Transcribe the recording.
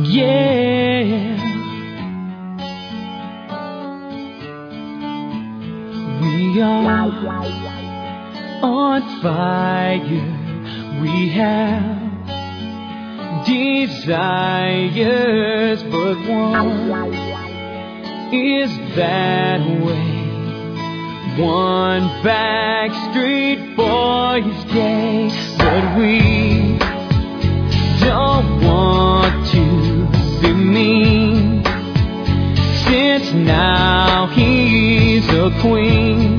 Yeah. We are on fire. We have desires, but one is that way. One Backstreet Boys day, but we don't want to be mean, since now he's a queen.